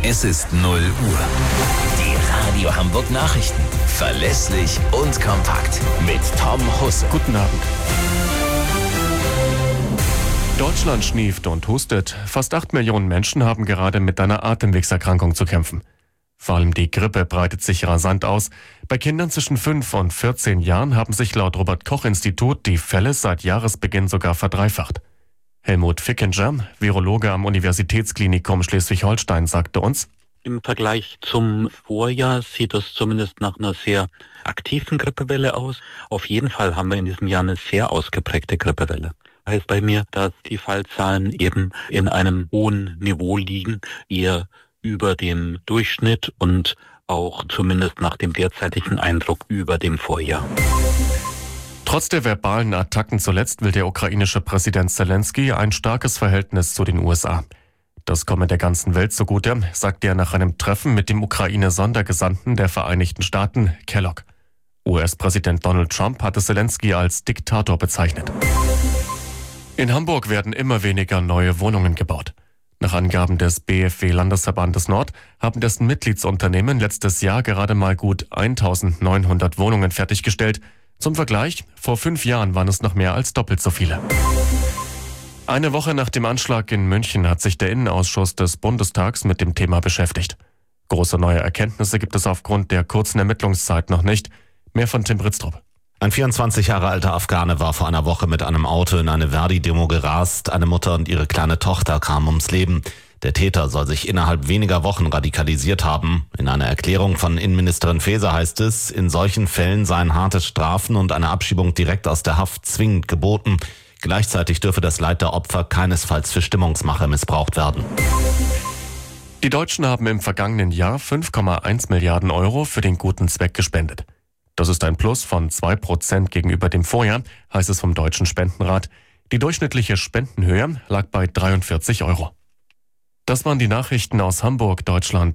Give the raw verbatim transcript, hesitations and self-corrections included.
Es ist null Uhr. Die Radio Hamburg Nachrichten. Verlässlich und kompakt. Mit Tom Husse. Guten Abend. Deutschland schnieft und hustet. Fast acht Millionen Menschen haben gerade mit einer Atemwegserkrankung zu kämpfen. Vor allem die Grippe breitet sich rasant aus. Bei Kindern zwischen fünf und vierzehn Jahren haben sich laut Robert-Koch-Institut die Fälle seit Jahresbeginn sogar verdreifacht. Helmut Fickinger, Virologe am Universitätsklinikum Schleswig-Holstein, sagte uns: Im Vergleich zum Vorjahr sieht es zumindest nach einer sehr aktiven Grippewelle aus. Auf jeden Fall haben wir in diesem Jahr eine sehr ausgeprägte Grippewelle. Heißt bei mir, dass die Fallzahlen eben in einem hohen Niveau liegen, eher über dem Durchschnitt und auch zumindest nach dem derzeitigen Eindruck über dem Vorjahr. Trotz der verbalen Attacken zuletzt will der ukrainische Präsident Zelensky ein starkes Verhältnis zu den U S A. Das komme der ganzen Welt zugute, sagte er nach einem Treffen mit dem Ukraine-Sondergesandten der Vereinigten Staaten, Kellogg. U S-Präsident Donald Trump hatte Zelensky als Diktator bezeichnet. In Hamburg werden immer weniger neue Wohnungen gebaut. Nach Angaben des B F W-Landesverbandes Nord haben dessen Mitgliedsunternehmen letztes Jahr gerade mal gut eintausendneunhundert Wohnungen fertiggestellt. Zum Vergleich, vor fünf Jahren waren es noch mehr als doppelt so viele. Eine Woche nach dem Anschlag in München hat sich der Innenausschuss des Bundestags mit dem Thema beschäftigt. Große neue Erkenntnisse gibt es aufgrund der kurzen Ermittlungszeit noch nicht. Mehr von Tim Britztrup. Ein vierundzwanzig Jahre alter Afghane war vor einer Woche mit einem Auto in eine Verdi-Demo gerast. Eine Mutter und ihre kleine Tochter kamen ums Leben. Der Täter soll sich innerhalb weniger Wochen radikalisiert haben. In einer Erklärung von Innenministerin Faeser heißt es, in solchen Fällen seien harte Strafen und eine Abschiebung direkt aus der Haft zwingend geboten. Gleichzeitig dürfe das Leid der Opfer keinesfalls für Stimmungsmache missbraucht werden. Die Deutschen haben im vergangenen Jahr fünf Komma eins Milliarden Euro für den guten Zweck gespendet. Das ist ein Plus von zwei Prozent gegenüber dem Vorjahr, heißt es vom Deutschen Spendenrat. Die durchschnittliche Spendenhöhe lag bei dreiundvierzig Euro. Das waren die Nachrichten aus Hamburg, Deutschland.